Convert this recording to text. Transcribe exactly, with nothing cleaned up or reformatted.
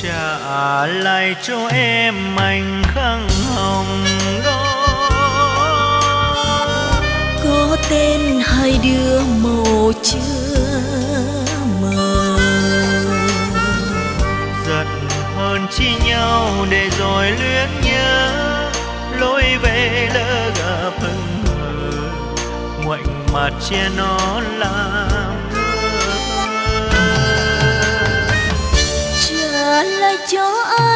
trả lại cho em mảnh khăn hồng đó. Có tên hai đứa màu chưa mờ, giận hơn chi nhau để rồi luyến nhớ, lối về lỡ gặp hững hờ, ngoảnh mặt che nó làm ngơ. trả lại cho